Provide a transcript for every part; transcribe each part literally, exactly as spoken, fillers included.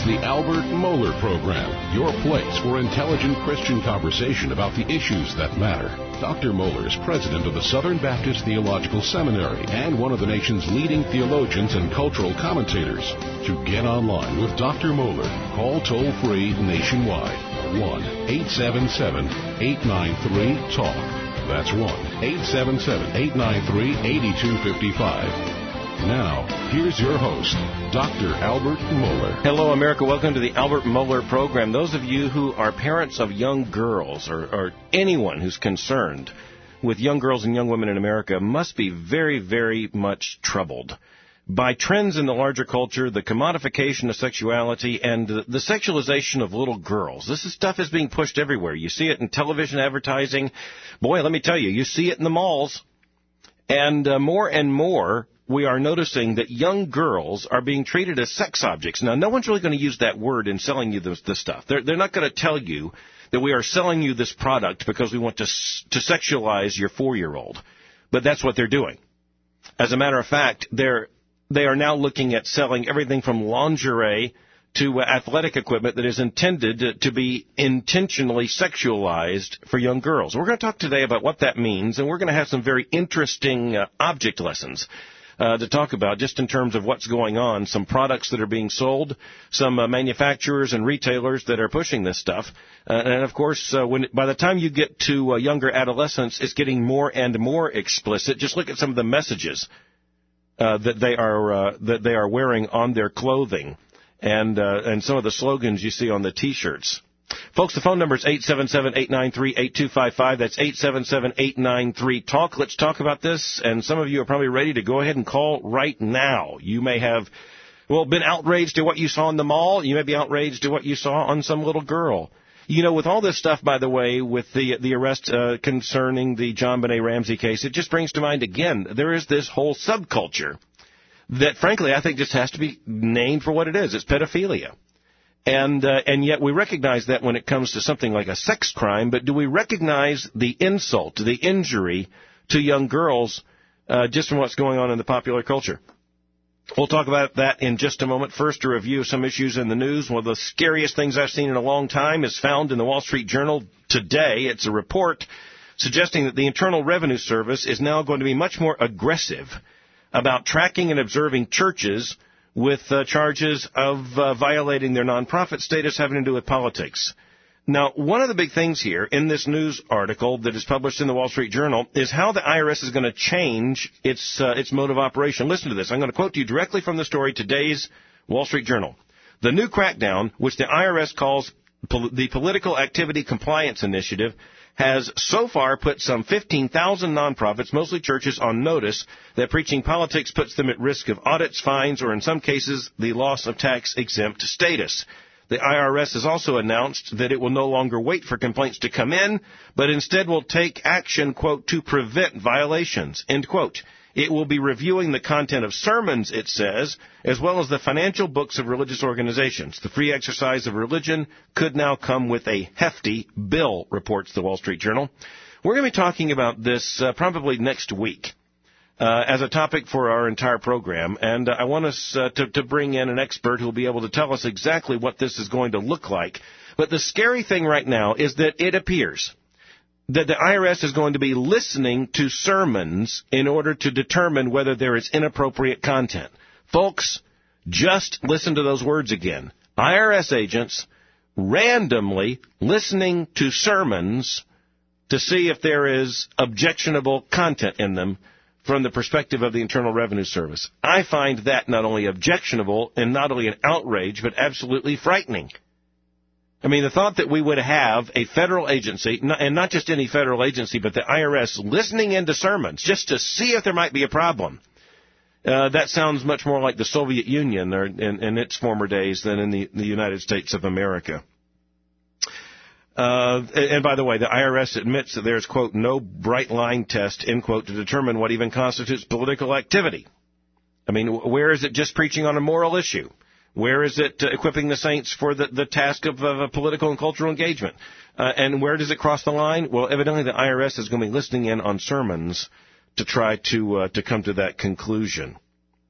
the Albert Mohler Program, your place for intelligent Christian conversation about the issues that matter. Doctor Mohler is president of the Southern Baptist Theological Seminary and one of the nation's leading theologians and cultural commentators. To get online with Doctor Mohler, call toll-free nationwide, one eight seven seven, eight nine three, TALK. That's one eight seven seven, eight nine three, eight two five five. Now, here's your host, Doctor Albert Mohler. Hello, America. Welcome to the Albert Mohler Program. Those of you who are parents of young girls or, or anyone who's concerned with young girls and young women in America must be very, very much troubled by trends in the larger culture, the commodification of sexuality, and the, the sexualization of little girls. This is, stuff is being pushed everywhere. You see it in television advertising. Boy, let me tell you, you see it in the malls. And uh, more and more, we are noticing that young girls are being treated as sex objects. Now, no one's really going to use that word in selling you this, this stuff. They're, they're not going to tell you that we are selling you this product because we want to to sexualize your four-year-old. But that's what they're doing. As a matter of fact, they're they are now looking at selling everything from lingerie to uh, athletic equipment that is intended to, to be intentionally sexualized for young girls. We're going to talk today about what that means, and we're going to have some very interesting uh, object lessons Uh, to talk about, just in terms of what's going on, some products that are being sold, some uh, manufacturers and retailers that are pushing this stuff. Uh, and, of course, uh, when by the time you get to uh, younger adolescents, it's getting more and more explicit. Just look at some of the messages uh, that they are uh, that they are wearing on their clothing and uh, and some of the slogans you see on the T-shirts. Folks, the phone number is eight seven seven, eight nine three, eight two five five. That's eight seven seven, eight nine three, TALK. Let's talk about this. And some of you are probably ready to go ahead and call right now. You may have, well, been outraged at what you saw in the mall. You may be outraged at what you saw on some little girl. You know, with all this stuff, by the way, with the the arrest uh, concerning the JonBenet Ramsey case, it just brings to mind again, there is this whole subculture that, frankly, I think just has to be named for what it is. It's pedophilia. And uh, and yet we recognize that when it comes to something like a sex crime, but do we recognize the insult, the injury to young girls uh, just from what's going on in the popular culture? We'll talk about that in just a moment. First, a review of some issues in the news. One of the scariest things I've seen in a long time is found in the Wall Street Journal today. It's a report suggesting that the Internal Revenue Service is now going to be much more aggressive about tracking and observing churches with uh, charges of uh, violating their nonprofit status having to do with politics. Now, one of the big things here in this news article that is published in the Wall Street Journal is how the I R S is going to change its uh, its mode of operation. Listen to this. I'm going to quote to you directly from the story, today's Wall Street Journal. The new crackdown, which the I R S calls pol- the Political Activity Compliance Initiative, has so far put some fifteen thousand nonprofits, mostly churches, on notice that preaching politics puts them at risk of audits, fines, or in some cases, the loss of tax-exempt status. The I R S has also announced that it will no longer wait for complaints to come in, but instead will take action, quote, to prevent violations, end quote. It will be reviewing the content of sermons, it says, as well as the financial books of religious organizations. The free exercise of religion could now come with a hefty bill, reports the Wall Street Journal. We're going to be talking about this uh, probably next week uh, as a topic for our entire program. And uh, I want us uh, to, to bring in an expert who will be able to tell us exactly what this is going to look like. But the scary thing right now is that it appears that the I R S is going to be listening to sermons in order to determine whether there is inappropriate content. Folks, just listen to those words again. I R S agents randomly listening to sermons to see if there is objectionable content in them from the perspective of the Internal Revenue Service. I find that not only objectionable and not only an outrage, but absolutely frightening. I mean, the thought that we would have a federal agency, and not just any federal agency, but the I R S listening into sermons just to see if there might be a problem, uh, that sounds much more like the Soviet Union or in, in its former days than in the, the United States of America. Uh, and by the way, the I R S admits that there's, quote, no bright line test, end quote, to determine what even constitutes political activity. I mean, where is it just preaching on a moral issue? Where is it uh, equipping the saints for the, the task of, of a political and cultural engagement? Uh, and where does it cross the line? Well, evidently the I R S is going to be listening in on sermons to try to uh, to come to that conclusion.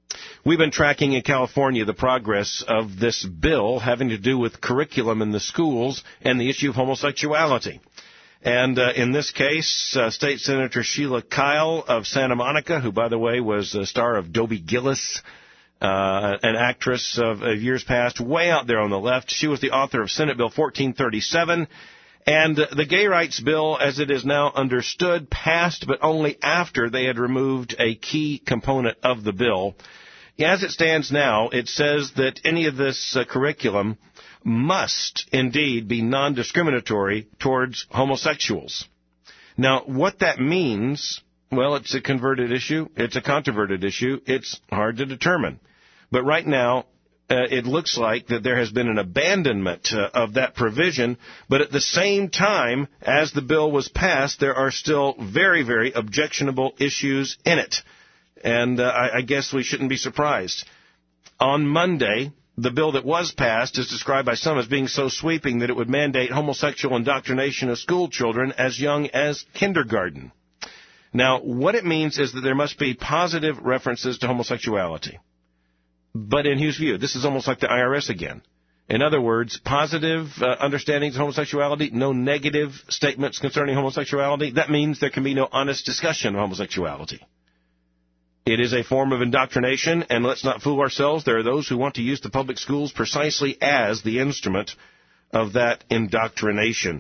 We've been tracking in California the progress of this bill having to do with curriculum in the schools and the issue of homosexuality. And uh, in this case, uh, State Senator Sheila Kyle of Santa Monica, who, by the way, was a star of Dobie Gillis, uh, an actress of, of years past, way out there on the left. She was the author of Senate Bill fourteen thirty-seven. And the gay rights bill, as it is now understood, passed, but only after they had removed a key component of the bill. As it stands now, it says that any of this uh, curriculum must indeed be non-discriminatory towards homosexuals. Now, what that means, well, it's a converted issue. It's a controverted issue. It's hard to determine. But right now, uh, it looks like that there has been an abandonment uh, of that provision. But at the same time, as the bill was passed, there are still very, very objectionable issues in it. And uh, I, I guess we shouldn't be surprised. On Monday, the bill that was passed is described by some as being so sweeping that it would mandate homosexual indoctrination of school children as young as kindergarten. Now, what it means is that there must be positive references to homosexuality. But in Hugh's view, this is almost like the I R S again. In other words, positive uh, understandings of homosexuality, no negative statements concerning homosexuality. That means there can be no honest discussion of homosexuality. It is a form of indoctrination, and let's not fool ourselves. There are those who want to use the public schools precisely as the instrument of that indoctrination.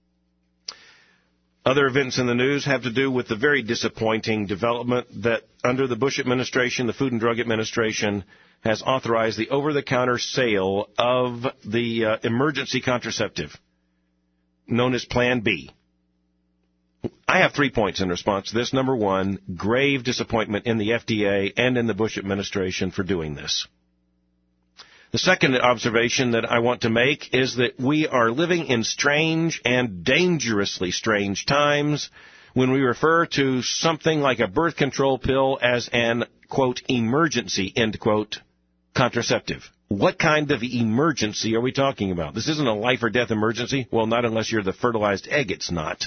Other events in the news have to do with the very disappointing development that under the Bush administration, the Food and Drug Administration has authorized the over-the-counter sale of the uh, emergency contraceptive known as Plan B. I have three points in response to this. Number one, grave disappointment in the F D A and in the Bush administration for doing this. The second observation that I want to make is that we are living in strange and dangerously strange times when we refer to something like a birth control pill as an, quote, emergency, end quote, contraceptive. What kind of emergency are we talking about? This isn't a life or death emergency. Well, not unless you're the fertilized egg, it's not.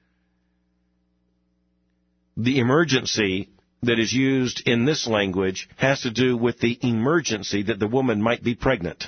The emergency that is used in this language has to do with the emergency that the woman might be pregnant.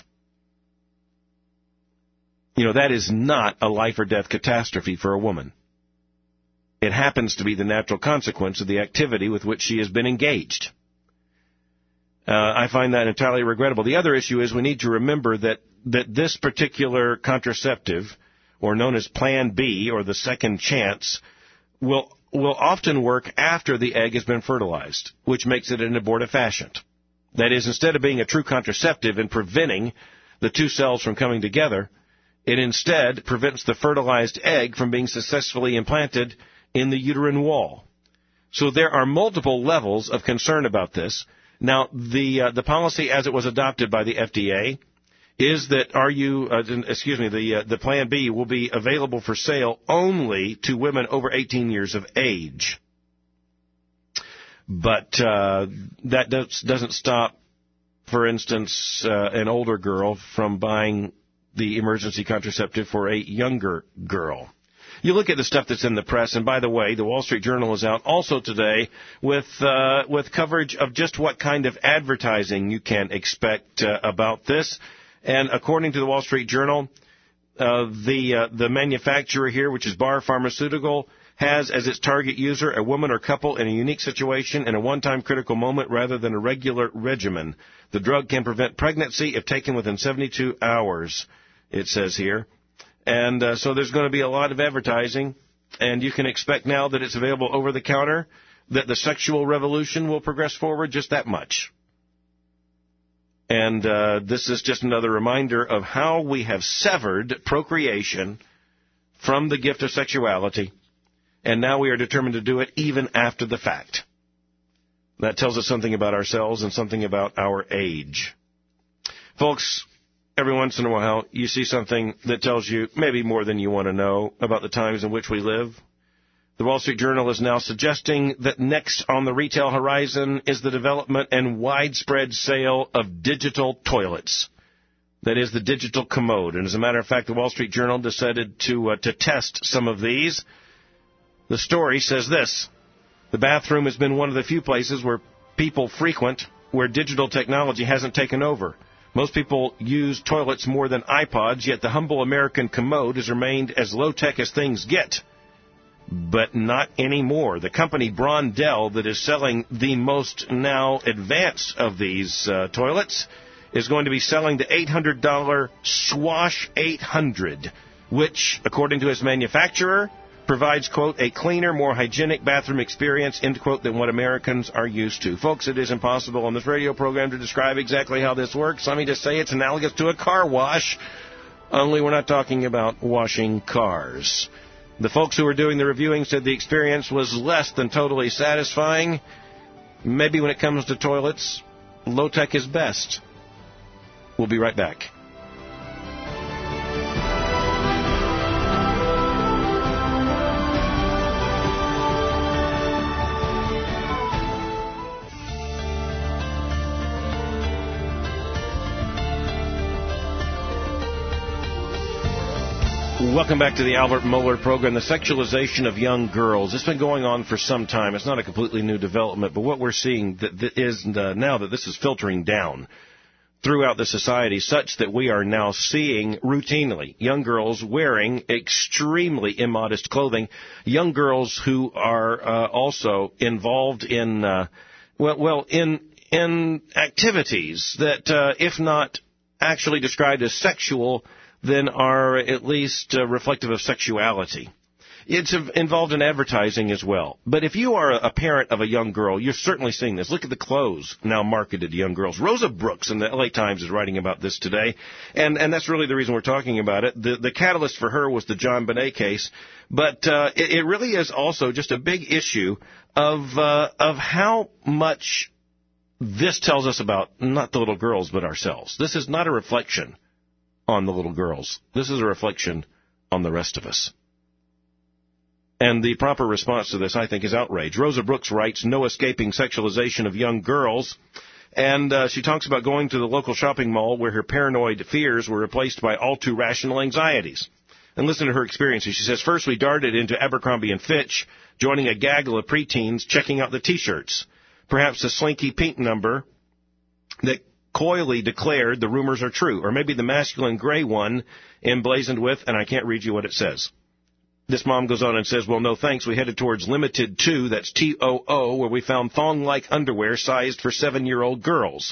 You know, that is not a life or death catastrophe for a woman. It happens to be the natural consequence of the activity with which she has been engaged. Uh, I find that entirely regrettable. The other issue is we need to remember that, that this particular contraceptive, or known as Plan B, or the second chance, will will often work after the egg has been fertilized, which makes it an abortifacient. That is, instead of being a true contraceptive and preventing the two cells from coming together, it instead prevents the fertilized egg from being successfully implanted in the uterine wall. So there are multiple levels of concern about this. Now, the uh, the policy as it was adopted by the F D A is that are you uh, excuse me the uh, the Plan B will be available for sale only to women over eighteen years of age. But uh, that does, doesn't stop, for instance, uh, an older girl from buying the emergency contraceptive for a younger girl. You look at the stuff that's in the press, and by the way, the Wall Street Journal is out also today with uh, with coverage of just what kind of advertising you can expect uh, about this. And according to the Wall Street Journal, uh, the uh, the manufacturer here, which is Barr Pharmaceutical, has as its target user a woman or couple in a unique situation in a one-time critical moment rather than a regular regimen. The drug can prevent pregnancy if taken within seventy-two hours, it says here. And uh, so there's going to be a lot of advertising, and you can expect now that it's available over the counter, that the sexual revolution will progress forward just that much. And uh, this is just another reminder of how we have severed procreation from the gift of sexuality, and now we are determined to do it even after the fact. That tells us something about ourselves and something about our age. Folks, every once in a while you see something that tells you maybe more than you want to know about the times in which we live. The Wall Street Journal is now suggesting that next on the retail horizon is the development and widespread sale of digital toilets. That is, the digital commode. And as a matter of fact, the Wall Street Journal decided to uh, to test some of these. The story says this: the bathroom has been one of the few places where people frequent where digital technology hasn't taken over. Most people use toilets more than iPods, yet the humble American commode has remained as low-tech as things get. But not anymore. The company Brondell, that is selling the most now advanced of these uh, toilets, is going to be selling the eight hundred dollars Swash eight hundred, which, according to its manufacturer, provides, quote, a cleaner, more hygienic bathroom experience, end quote, than what Americans are used to. Folks, it is impossible on this radio program to describe exactly how this works. Let me just say it's analogous to a car wash, only we're not talking about washing cars. The folks who were doing the reviewing said the experience was less than totally satisfying. Maybe when it comes to toilets, low-tech is best. We'll be right back. Welcome back to the Albert Mohler program, the sexualization of young girls. It's been going on for some time. It's not a completely new development, but what we're seeing that is uh, now that this is filtering down throughout the society such that we are now seeing routinely young girls wearing extremely immodest clothing, young girls who are uh, also involved in, uh, well, well, in, in activities that, uh, if not actually described as sexual, then are at least uh, reflective of sexuality. It's involved in advertising as well. But if you are a parent of a young girl, you're certainly seeing this. Look at the clothes now marketed to young girls. Rosa Brooks in the L A Times is writing about this today, and, and that's really the reason we're talking about it. The, the catalyst for her was the John Bonet case, but uh, it, it really is also just a big issue of uh, of how much this tells us about not the little girls but ourselves. This is not a reflection on the little girls. This is a reflection on the rest of us. And the proper response to this, I think, is outrage. Rosa Brooks writes, no escaping sexualization of young girls. And uh, she talks about going to the local shopping mall where her paranoid fears were replaced by all too rational anxieties. And listen to her experiences. She says, first we darted into Abercrombie and Fitch, joining a gaggle of preteens checking out the T-shirts. Perhaps the slinky pink number that coyly declared the rumors are true, or maybe the masculine gray one emblazoned with, and I can't read you what it says. This mom goes on and says, well, no thanks. We headed towards Limited two, that's T O O, where we found thong-like underwear sized for seven-year-old girls.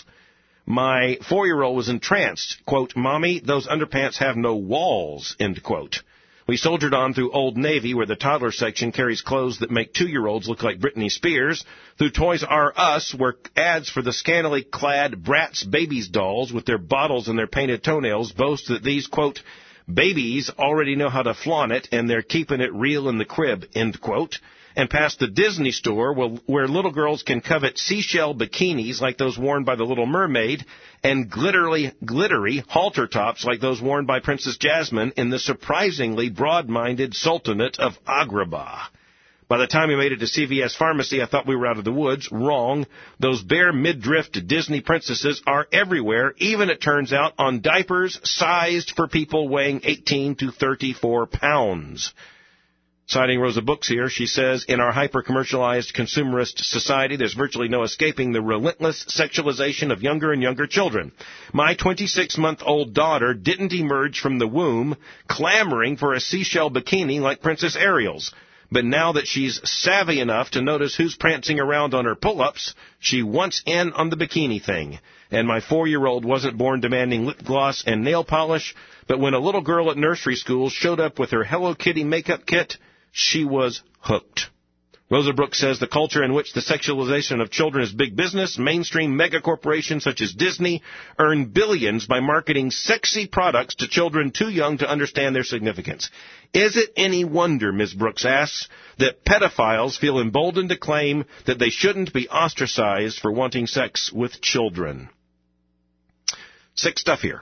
My four-year-old was entranced. Quote, Mommy, those underpants have no walls, end quote. We soldiered on through Old Navy, where the toddler section carries clothes that make two-year-olds look like Britney Spears, through Toys R Us, where ads for the scantily clad Bratz Babies dolls with their bottles and their painted toenails boast that these, quote, babies already know how to flaunt it and they're keeping it real in the crib, end quote. And past the Disney store where, where little girls can covet seashell bikinis like those worn by the Little Mermaid and glittery, glittery halter tops like those worn by Princess Jasmine in the surprisingly broad-minded Sultanate of Agrabah. By the time we made it to C V S Pharmacy, I thought we were out of the woods. Wrong. Those bare mid-drift Disney princesses are everywhere, even, it turns out, on diapers sized for people weighing eighteen to thirty-four pounds. Citing Rosa Brooks here, she says, in our hyper-commercialized consumerist society, there's virtually no escaping the relentless sexualization of younger and younger children. My twenty-six-month-old daughter didn't emerge from the womb clamoring for a seashell bikini like Princess Ariel's. But now that she's savvy enough to notice who's prancing around on her pull-ups, she wants in on the bikini thing. And my four-year-old wasn't born demanding lip gloss and nail polish, but when a little girl at nursery school showed up with her Hello Kitty makeup kit, she was hooked. Rosa Brooks says the culture in which the sexualization of children is big business, mainstream megacorporations such as Disney earn billions by marketing sexy products to children too young to understand their significance. Is it any wonder, Miz Brooks asks, that pedophiles feel emboldened to claim that they shouldn't be ostracized for wanting sex with children? Sick stuff here.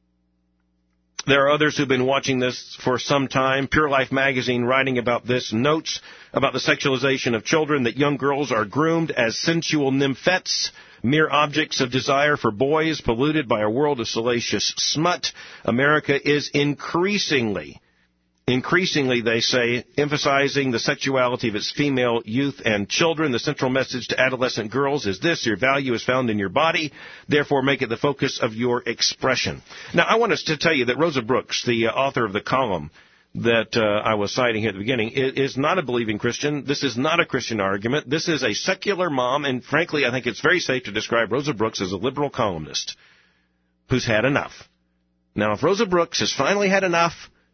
There are others who've been watching this for some time. Pure Life magazine writing about this notes about the sexualization of children, that young girls are groomed as sensual nymphets, mere objects of desire for boys, polluted by a world of salacious smut. America is increasingly Increasingly, they say, emphasizing the sexuality of its female youth and children. The central message to adolescent girls is this: your value is found in your body, therefore make it the focus of your expression. Now, I want us to tell you that Rosa Brooks, the uh, author of the column that uh, I was citing here at the beginning, is not a believing Christian. This is not a Christian argument. This is a secular mom, and frankly, I think it's very safe to describe Rosa Brooks as a liberal columnist who's had enough. Now, if Rosa Brooks has finally had enough,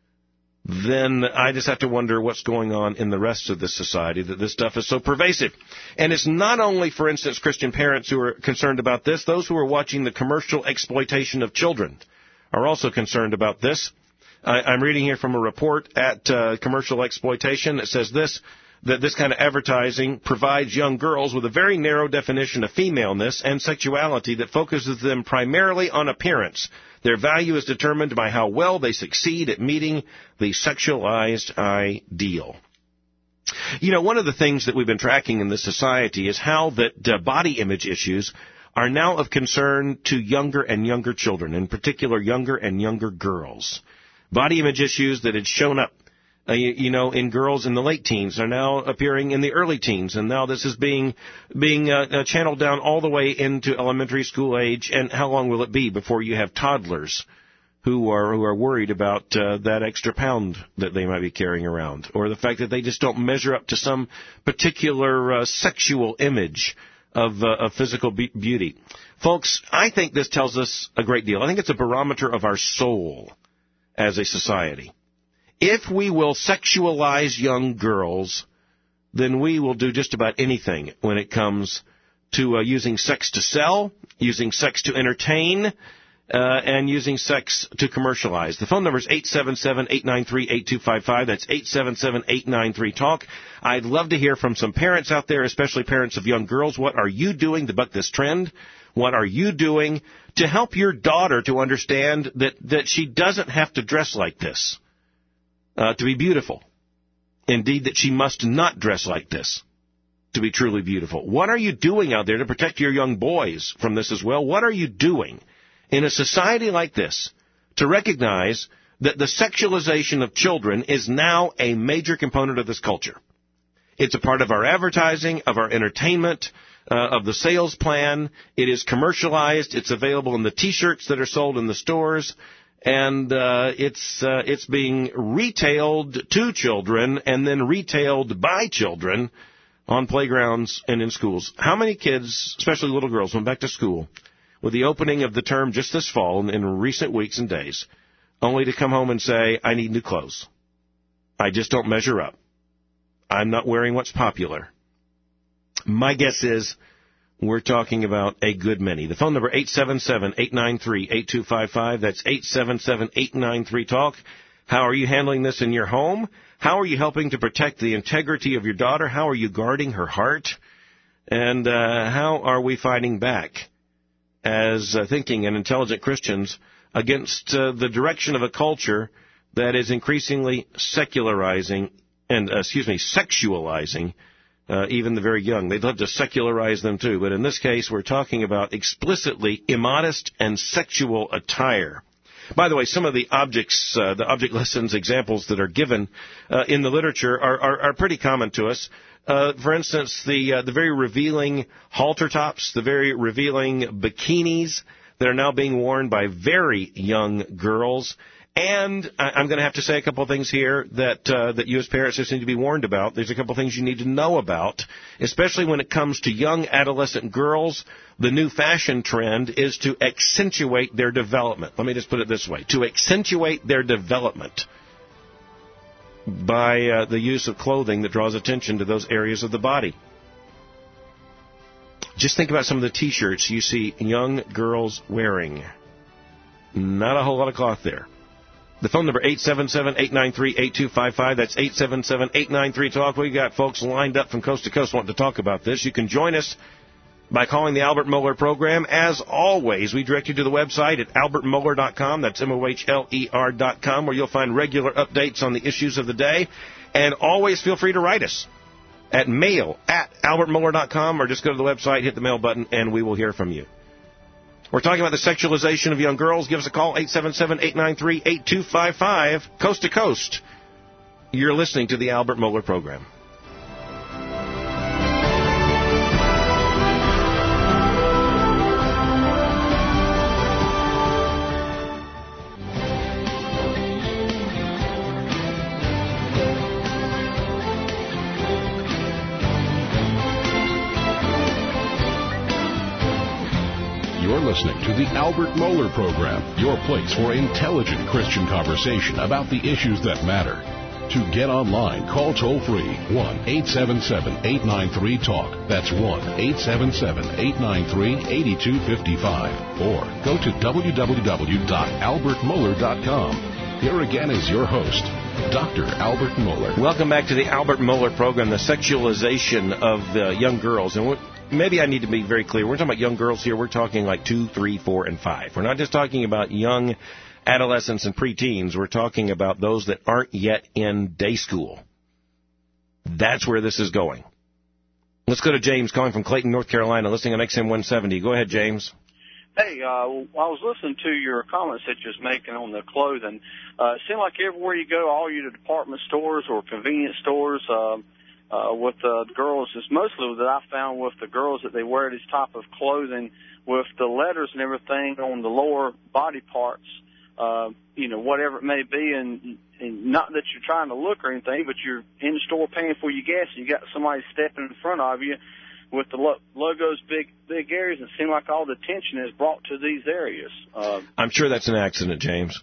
then I just have to wonder what's going on in the rest of the society, that this stuff is so pervasive. And it's not only, for instance, Christian parents who are concerned about this. Those who are watching the commercial exploitation of children are also concerned about this. I, I'm reading here from a report at uh, Commercial Exploitation that says this, that this kind of advertising provides young girls with a very narrow definition of femaleness and sexuality that focuses them primarily on appearance. Their value is determined by how well they succeed at meeting the sexualized ideal. You know, one of the things that we've been tracking in this society is how that uh, body image issues are now of concern to younger and younger children, in particular younger and younger girls. Body image issues that had shown up Uh, you, you know, in girls in the late teens are now appearing in the early teens, and now this is being being uh, uh, channeled down all the way into elementary school age. And how long will it be before you have toddlers who are who are worried about uh, that extra pound that they might be carrying around, or the fact that they just don't measure up to some particular uh, sexual image of, uh, of physical be- beauty? Folks, I think this tells us a great deal. I think it's a barometer of our soul as a society. If we will sexualize young girls, then we will do just about anything when it comes to uh, using sex to sell, using sex to entertain, uh, and using sex to commercialize. The phone number is eight seven seven, eight nine three, eight two five five. That's eight seven seven, eight nine three, talk. I'd love to hear from some parents out there, especially parents of young girls. What are you doing to buck this trend? What are you doing to help your daughter to understand that, that she doesn't have to dress like this Uh, to be beautiful? Indeed, that she must not dress like this to be truly beautiful. What are you doing out there to protect your young boys from this as well? What are you doing in a society like this to recognize that the sexualization of children is now a major component of this culture? It's a part of our advertising, of our entertainment, uh, of the sales plan. It is commercialized. It's available in the T-shirts that are sold in the stores. And uh, it's uh, it's being retailed to children and then retailed by children on playgrounds and in schools. How many kids, especially little girls, went back to school with the opening of the term just this fall in, in recent weeks and days, only to come home and say, I need new clothes. I just don't measure up. I'm not wearing what's popular. My guess is we're talking about a good many. The phone number, eight seven seven, eight nine three, eight two five five. That's eight seven seven, eight nine three, talk. How are you handling this in your home? How are you helping to protect the integrity of your daughter? How are you guarding her heart? And uh, how are we fighting back as uh, thinking and intelligent Christians against uh, the direction of a culture that is increasingly secularizing and, uh, excuse me, sexualizing Uh, even the very young? They'd love to secularize them too, but in this case we're talking about explicitly immodest and sexual attire. By the way, some of the objects, uh, the object lessons examples that are given uh, in the literature are, are, are pretty common to us. Uh, for instance, the uh, the very revealing halter tops, the very revealing bikinis that are now being worn by very young girls. And I'm going to have to say a couple of things here that uh, that you as parents just need to be warned about. There's a couple of things you need to know about, especially when it comes to young adolescent girls. The new fashion trend is to accentuate their development. Let me just put it this way: to accentuate their development by uh, the use of clothing that draws attention to those areas of the body. Just think about some of the T-shirts you see young girls wearing. Not a whole lot of cloth there. The phone number, eight seven seven, eight nine three, eight two five five. That's eight seven seven, eight nine three, talk. We got folks lined up from coast to coast wanting to talk about this. You can join us by calling the Albert Mohler program. As always, we direct you to the website at albert mohler dot com. That's M O H L E R dot com, where you'll find regular updates on the issues of the day. And always feel free to write us at mail at albert mohler dot com, or just go to the website, hit the mail button, and we will hear from you. We're talking about the sexualization of young girls. Give us a call, eight seven seven, eight nine three, eight two five five, coast to coast You're listening to the Albert Mohler Program. You're listening to the Albert Mohler Program, your place for intelligent Christian conversation about the issues that matter. To get online, call toll-free one eight seven seven, eight nine three, TALK. That's one eight seven seven, eight nine three, eight two five five. Or go to w w w dot albert mohler dot com. Here again is your host, Doctor Albert Mohler. Welcome back to the Albert Mohler Program, the sexualization of uh, young girls. And what, maybe I need to be very clear. We're talking about young girls here. We're talking like two, three, four, and five. We're not just talking about young adolescents and preteens. We're talking about those that aren't yet in day school. That's where this is going. Let's go to James calling from Clayton, North Carolina, listening on X M one seventy. Go ahead, James. Hey, uh, I was listening to your comments that you was making on the clothing. Uh, it seemed like everywhere you go, all your department stores or convenience stores, uh, uh, with uh, the girls, it's mostly that I found with the girls that they wear this type of clothing with the letters and everything on the lower body parts, uh, you know, whatever it may be, and, and not that you're trying to look or anything, but you're in the store paying for your gas and you got somebody stepping in front of you with the lo- logos, big big areas, and it seems like all the attention is brought to these areas. Uh, I'm sure that's an accident, James.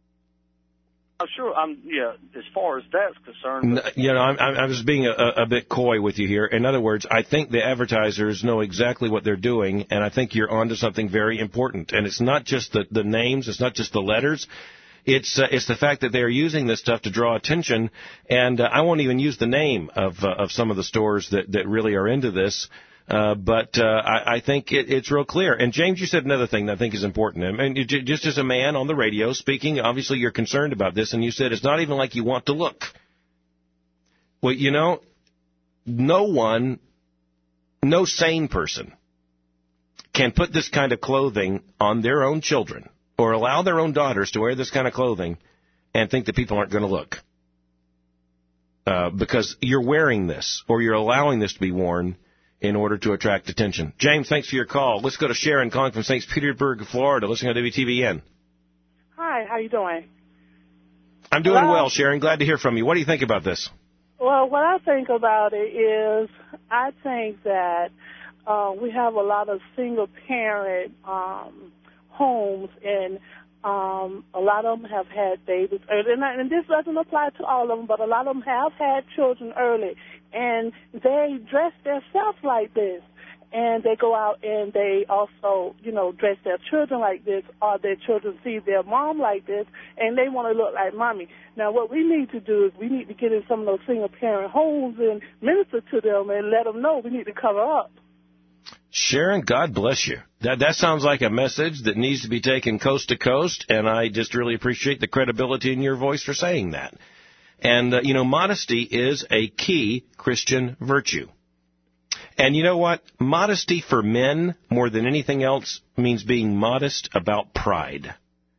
I'm sure. I'm yeah. As far as that's concerned, No, you know, I'm, I'm just being a, a bit coy with you here. In other words, I think the advertisers know exactly what they're doing, and I think you're onto something very important. And it's not just the, the names, it's not just the letters. It's uh, it's the fact that they're using this stuff to draw attention, and uh, I won't even use the name of uh, of some of the stores that, that really are into this. Uh, but uh, I, I think it, it's real clear. And, James, you said another thing that I think is important. I mean, you, just as a man on the radio speaking, obviously you're concerned about this, and you said it's not even like you want to look. Well, you know, no one, no sane person can put this kind of clothing on their own children or allow their own daughters to wear this kind of clothing and think that people aren't going to look. Uh, because you're wearing this or you're allowing this to be worn in order to attract attention. James, thanks for your call. Let's go to Sharon calling from Saint Petersburg, Florida, listening on W T V N. Hi, how you doing? I'm doing Hello? well, Sharon. Glad to hear from you. What do you think about this? Well, what I think about it is I think that uh, we have a lot of single-parent um, homes, and um, a lot of them have had babies early. And, and this doesn't apply to all of them, but a lot of them have had children early. And they dress themselves like this, and they go out and they also, you know, dress their children like this, or their children see their mom like this, and they want to look like mommy. Now, what we need to do is we need to get in some of those single-parent homes and minister to them and let them know we need to cover up. Sharon, God bless you. That that sounds like a message that needs to be taken coast to coast, and I just really appreciate the credibility in your voice for saying that. And, uh, you know, modesty is a key Christian virtue. And you know what? Modesty for men, more than anything else, means being modest about pride.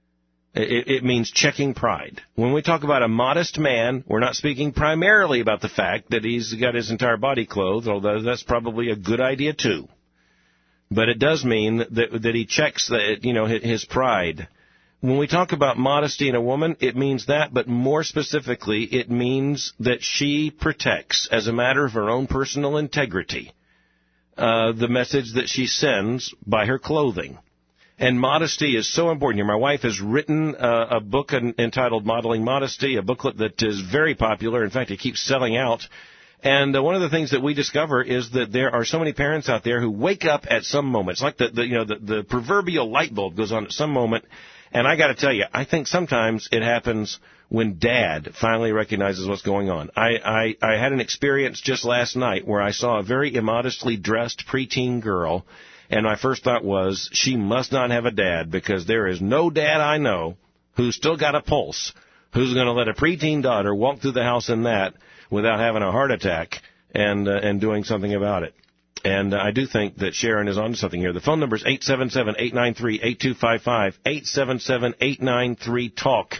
It, it means checking pride. When we talk about a modest man, we're not speaking primarily about the fact that he's got his entire body clothed, although that's probably a good idea too. But it does mean that that he checks the, you know, his pride. When we talk about modesty in a woman, it means that, but more specifically, it means that she protects, as a matter of her own personal integrity, uh, the message that she sends by her clothing. And modesty is so important here. My wife has written uh, a book entitled Modeling Modesty, a booklet that is very popular. In fact, it keeps selling out. And uh, one of the things that we discover is that there are so many parents out there who wake up at some moment. It's like the, the you know the, the proverbial light bulb goes on at some moment. And I got to tell you, I think sometimes it happens when Dad finally recognizes what's going on. I, I, I had an experience just last night where I saw a very immodestly dressed preteen girl, and my first thought was, she must not have a dad, because there is no dad I know who's still got a pulse, who's going to let a preteen daughter walk through the house in that without having a heart attack and uh, and doing something about it. And uh, I do think that Sharon is on to something here. The phone number is eight seven seven, eight nine three, eight two five five, eight seven seven, eight nine three, TALK.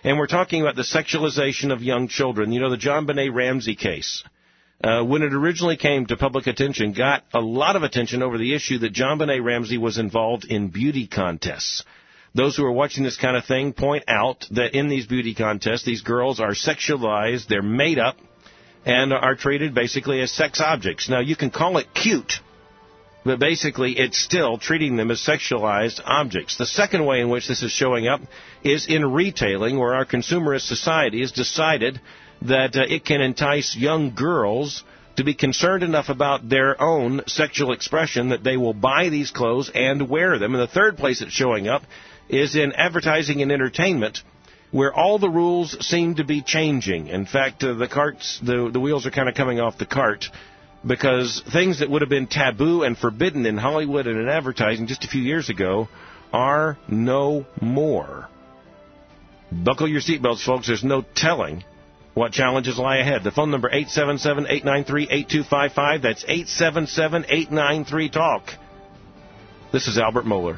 And we're talking about the sexualization of young children. You know, the JonBenét Ramsey case, uh, when it originally came to public attention, got a lot of attention over the issue that JonBenét Ramsey was involved in beauty contests. Those who are watching this kind of thing point out that in these beauty contests, these girls are sexualized, they're made up, and are treated basically as sex objects. Now, you can call it cute, but basically it's still treating them as sexualized objects. The second way in which this is showing up is in retailing, where our consumerist society has decided that uh, it can entice young girls to be concerned enough about their own sexual expression that they will buy these clothes and wear them. And the third place it's showing up is in advertising and entertainment, where all the rules seem to be changing. In fact, uh, the carts, the, the wheels are kind of coming off the cart, because things that would have been taboo and forbidden in Hollywood and in advertising just a few years ago are no more. Buckle your seatbelts, folks. There's no telling what challenges lie ahead. The phone number, eight seven seven, eight nine three, eight two five five. That's eight seven seven, eight nine three, TALK. This is Albert Mohler.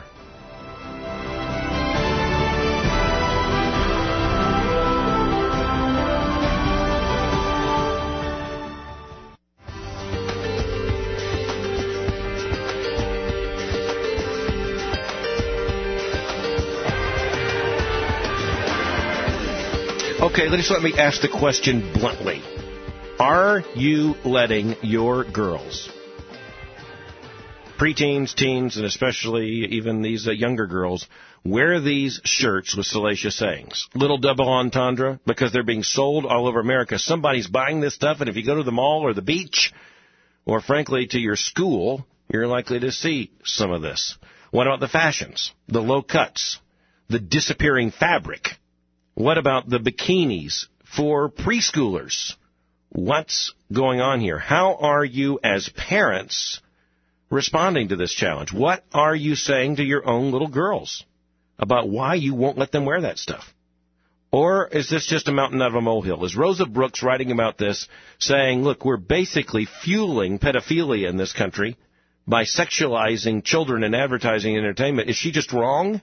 Okay, just let me ask the question bluntly. Are you letting your girls, preteens, teens, and especially even these uh, younger girls, wear these shirts with salacious sayings? Little double entendre, because they're being sold all over America. Somebody's buying this stuff, and if you go to the mall or the beach, or frankly to your school, you're likely to see some of this. What about the fashions, the low cuts, the disappearing fabric? What about the bikinis for preschoolers? What's going on here? How are you as parents responding to this challenge? What are you saying to your own little girls about why you won't let them wear that stuff? Or is this just a mountain out of a molehill? Is Rosa Brooks writing about this, saying, look, we're basically fueling pedophilia in this country by sexualizing children in advertising and entertainment? Is she just wrong?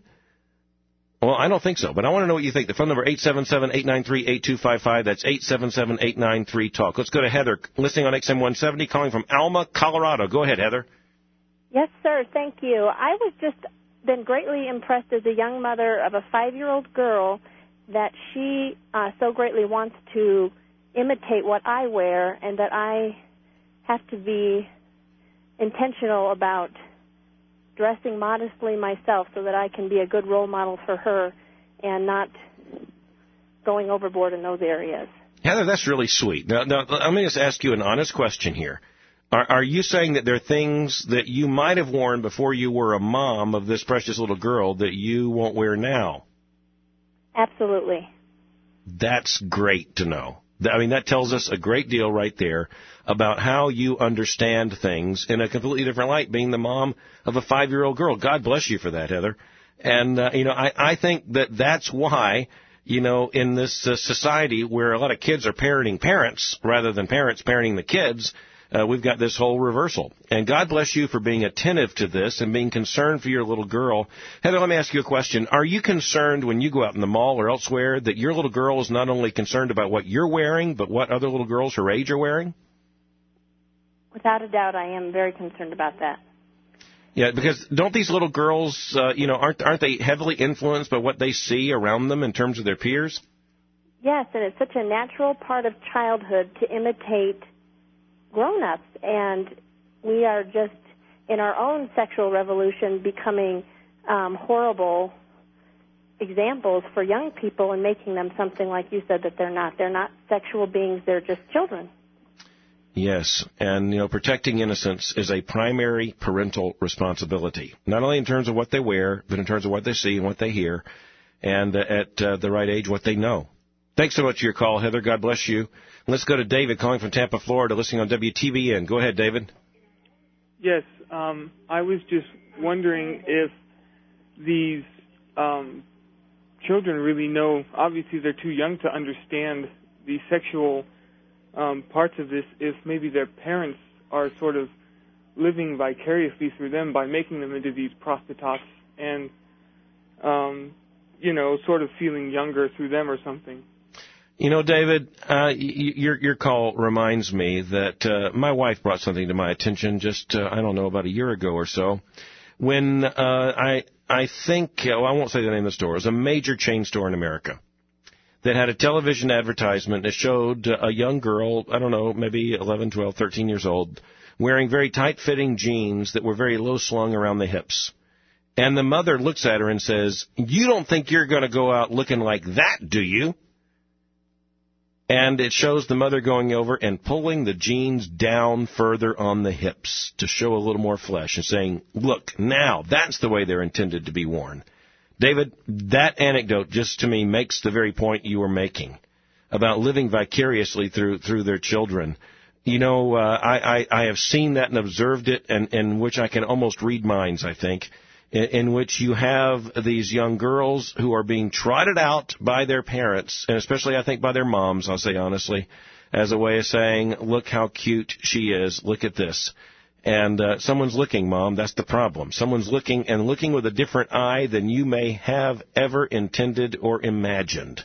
Well, I don't think so, but I want to know what you think. The phone number, eight seven seven, eight nine three, eight two five five. That's eight seven seven, eight nine three, TALK. Let's go to Heather, listening on X M one seventy, calling from Alma, Colorado. Go ahead, Heather. Yes, sir. Thank you. I was just been greatly impressed as a young mother of a five-year-old girl that she uh, so greatly wants to imitate what I wear, and that I have to be intentional about dressing modestly myself so that I can be a good role model for her and not going overboard in those areas. Heather, that's really sweet. Now, now let me just ask you an honest question here. Are, are you saying that there are things that you might have worn before you were a mom of this precious little girl that you won't wear now? Absolutely. That's great to know. I mean, that tells us a great deal right there about how you understand things in a completely different light, being the mom of a five-year-old girl. God bless you for that, Heather. And, uh, you know, I, I think that that's why, you know, in this uh, society where a lot of kids are parenting parents rather than parents parenting the kids, uh, we've got this whole reversal. And God bless you for being attentive to this and being concerned for your little girl. Heather, let me ask you a question. Are you concerned when you go out in the mall or elsewhere that your little girl is not only concerned about what you're wearing, but what other little girls her age are wearing? Without a doubt, I am very concerned about that. Yeah, because don't these little girls, uh, you know, aren't aren't they heavily influenced by what they see around them in terms of their peers? Yes, and it's such a natural part of childhood to imitate grown-ups, and we are just, in our own sexual revolution, becoming um, horrible examples for young people and making them something, like you said, that they're not. They're not sexual beings, they're just children. Yes, and, you know, protecting innocence is a primary parental responsibility, not only in terms of what they wear, but in terms of what they see and what they hear, and uh, at uh, the right age, what they know. Thanks so much for your call, Heather. God bless you. Let's go to David, calling from Tampa, Florida, listening on W T B N. Go ahead, David. Yes, um, I was just wondering if these um, children really know, obviously they're too young to understand the sexual um, parts of this, if maybe their parents are sort of living vicariously through them by making them into these prostitutes. And, um, you know, sort of feeling younger through them or something. You know, David, uh, y- your your call reminds me that uh, my wife brought something to my attention just, uh, I don't know, about a year ago or so, when uh, I I think, uh, well, I won't say the name of the store, it was a major chain store in America that had a television advertisement that showed a young girl, I don't know, maybe eleven, twelve, thirteen years old, wearing very tight-fitting jeans that were very low-slung around the hips. And the mother looks at her and says, "You don't think you're going to go out looking like that, do you?" And it shows the mother going over and pulling the jeans down further on the hips to show a little more flesh and saying, "Look, now that's the way they're intended to be worn." David, that anecdote just to me makes the very point you were making about living vicariously through through their children. You know, uh, I, I, I have seen that and observed it, and in which I can almost read minds, I think, in, in which you have these young girls who are being trotted out by their parents, and especially, I think, by their moms, I'll say honestly, as a way of saying, "Look how cute she is, look at this." And uh, someone's looking, Mom, that's the problem. Someone's looking, and looking with a different eye than you may have ever intended or imagined.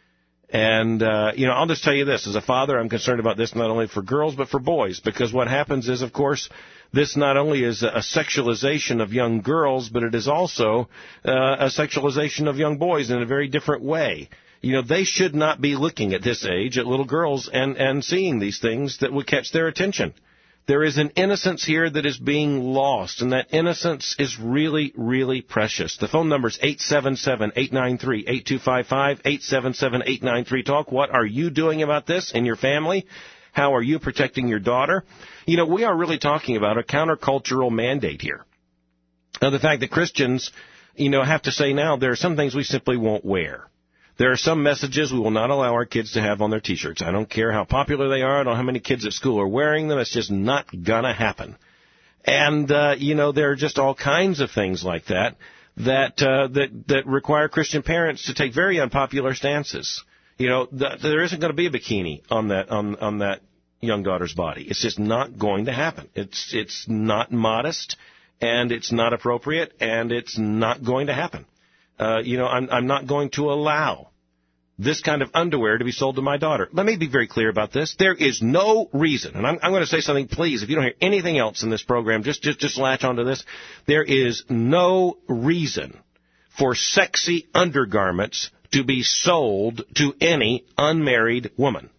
And, uh, you know, I'll just tell you this. As a father, I'm concerned about this not only for girls but for boys, because what happens is, of course, this not only is a sexualization of young girls, but it is also uh, a sexualization of young boys in a very different way. You know, they should not be looking at this age at little girls and, and seeing these things that would catch their attention. There is an innocence here that is being lost, and that innocence is really, really precious. The phone number is eight seven seven, eight nine three, eight two five five, eight seven seven, eight nine three, talk. What are you doing about this in your family? How are you protecting your daughter? You know, we are really talking about a countercultural mandate here. Now, the fact that Christians, you know, have to say now there are some things we simply won't wear. There are some messages we will not allow our kids to have on their T-shirts. I don't care how popular they are. I don't know how many kids at school are wearing them. It's just not going to happen. And, uh, you know, there are just all kinds of things like that that, uh, that that require Christian parents to take very unpopular stances. You know, th- there isn't going to be a bikini on that on, on that young daughter's body. It's just not going to happen. It's it's not modest, and it's not appropriate, and it's not going to happen. Uh, you know, I'm, I'm not going to allow this kind of underwear to be sold to my daughter. Let me be very clear about this. There is no reason, and I'm, I'm going to say something, please, if you don't hear anything else in this program, just, just, just latch onto this. There is no reason for sexy undergarments to be sold to any unmarried woman,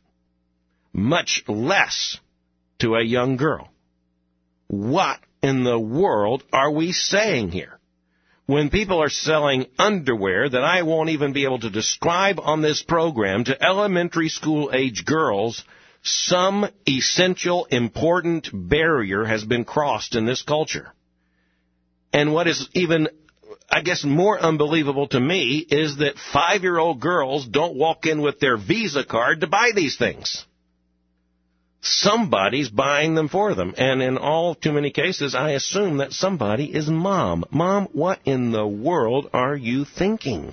much less to a young girl. What in the world are we saying here? When people are selling underwear that I won't even be able to describe on this program to elementary school age girls, some essential, important barrier has been crossed in this culture. And what is even, I guess, more unbelievable to me is that five-year-old girls don't walk in with their Visa card to buy these things. Somebody's buying them for them. And in all too many cases, I assume that somebody is Mom. Mom, what in the world are you thinking?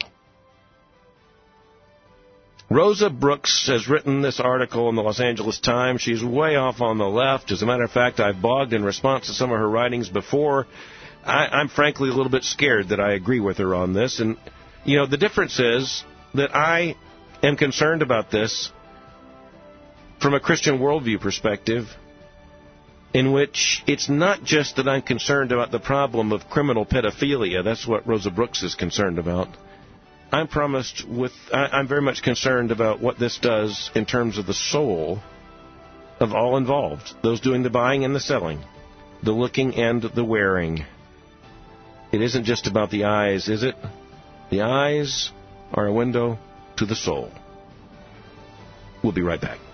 Rosa Brooks has written this article in the Los Angeles Times. She's way off on the left. As a matter of fact, I've blogged in response to some of her writings before. I, I'm frankly a little bit scared that I agree with her on this. And, you know, the difference is that I am concerned about this from a Christian worldview perspective, in which it's not just that I'm concerned about the problem of criminal pedophilia. That's what Rosa Brooks is concerned about. I'm promised with, I, I'm very much concerned about what this does in terms of the soul of all involved, those doing the buying and the selling, the looking and the wearing. It isn't just about the eyes, is it? The eyes are a window to the soul. We'll be right back.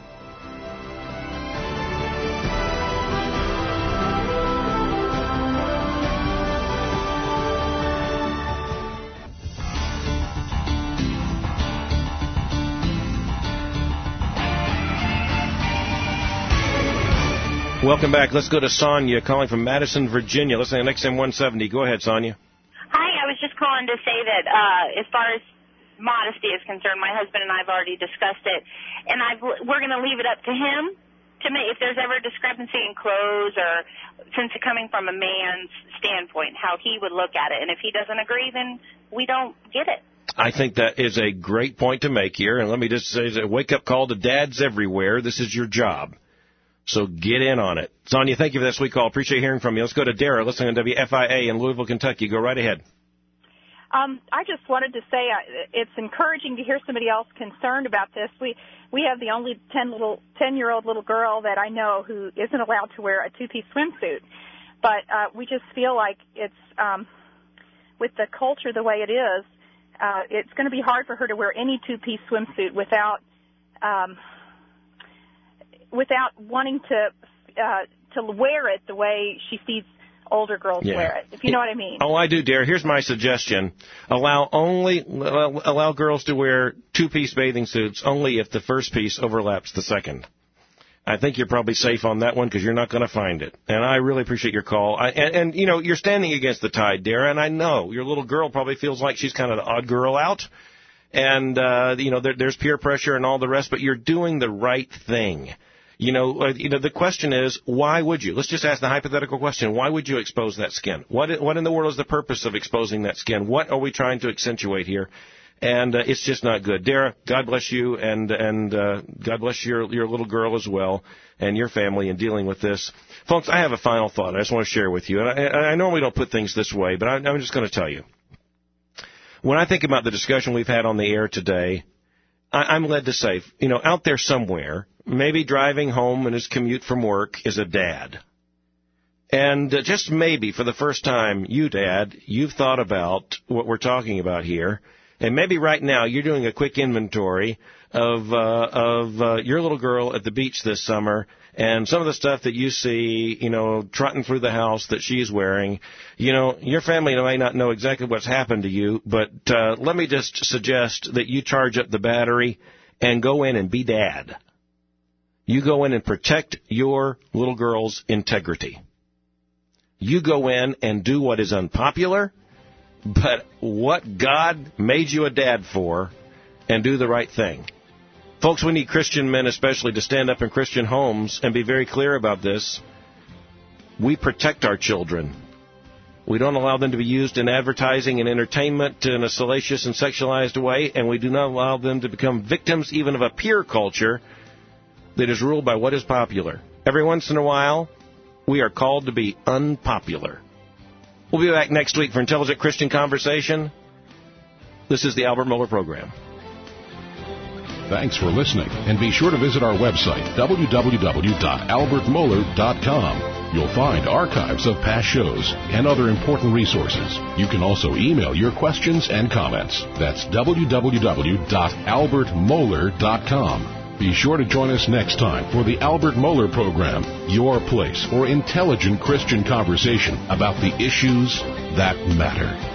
Welcome back. Let's go to Sonia, calling from Madison, Virginia. Listening to X M one seventy. Go ahead, Sonia. Hi, I was just calling to say that uh, as far as modesty is concerned, my husband and I have already discussed it, and I've, we're going to leave it up to him to make, if there's ever a discrepancy in clothes or since it coming from a man's standpoint, how he would look at it. And if he doesn't agree, then we don't get it. I think that is a great point to make here. And let me just say, a wake-up call to dads everywhere. This is your job. So get in on it. Sonia, thank you for that sweet call. Appreciate hearing from you. Let's go to Dara, listening on W F I A in Louisville, Kentucky. Go right ahead. Um, I just wanted to say uh, it's encouraging to hear somebody else concerned about this. We we have the only ten little ten year old little girl that I know who isn't allowed to wear a two piece swimsuit, but uh, we just feel like it's um, with the culture the way it is, uh, it's going to be hard for her to wear any two piece swimsuit without um, without wanting to uh, to wear it the way she sees older girls yeah. wear it, if you know what I mean. Oh, I do, Dare. Here's my suggestion. Allow only allow girls to wear two-piece bathing suits only if the first piece overlaps the second. I think you're probably safe on that one because you're not going to find it. And I really appreciate your call. I, and, and, you know, you're standing against the tide, Dare, and I know your little girl probably feels like she's kind of the odd girl out. And, uh, you know, there, there's peer pressure and all the rest, but you're doing the right thing. You know, uh, you know, the question is, why would you? Let's just ask the hypothetical question. Why would you expose that skin? What, what in the world is the purpose of exposing that skin? What are we trying to accentuate here? And uh, it's just not good. Dara, God bless you, and and uh, God bless your your little girl as well, and your family in dealing with this. Folks, I have a final thought I just want to share with you. And I, I normally don't put things this way, but I, I'm just going to tell you. When I think about the discussion we've had on the air today, I, I'm led to say, you know, out there somewhere, maybe driving home in his commute from work is a dad. And uh, just maybe for the first time, you, Dad, you've thought about what we're talking about here. And maybe right now you're doing a quick inventory of uh, of uh, your little girl at the beach this summer and some of the stuff that you see, you know, trotting through the house that she's wearing. You know, your family may not know exactly what's happened to you, but uh, let me just suggest that you charge up the battery and go in and be dad. You go in and protect your little girl's integrity. You go in and do what is unpopular, but what God made you a dad for, and do the right thing. Folks, we need Christian men especially to stand up in Christian homes and be very clear about this. We protect our children. We don't allow them to be used in advertising and entertainment in a salacious and sexualized way, and we do not allow them to become victims even of a peer culture that is ruled by what is popular. Every once in a while, we are called to be unpopular. We'll be back next week for Intelligent Christian Conversation. This is the Albert Mohler Program. Thanks for listening, and be sure to visit our website, w w w dot albert mohler dot com. You'll find archives of past shows and other important resources. You can also email your questions and comments. That's w w w dot albert mohler dot com. Be sure to join us next time for the Albert Mohler Program, your place for intelligent Christian conversation about the issues that matter.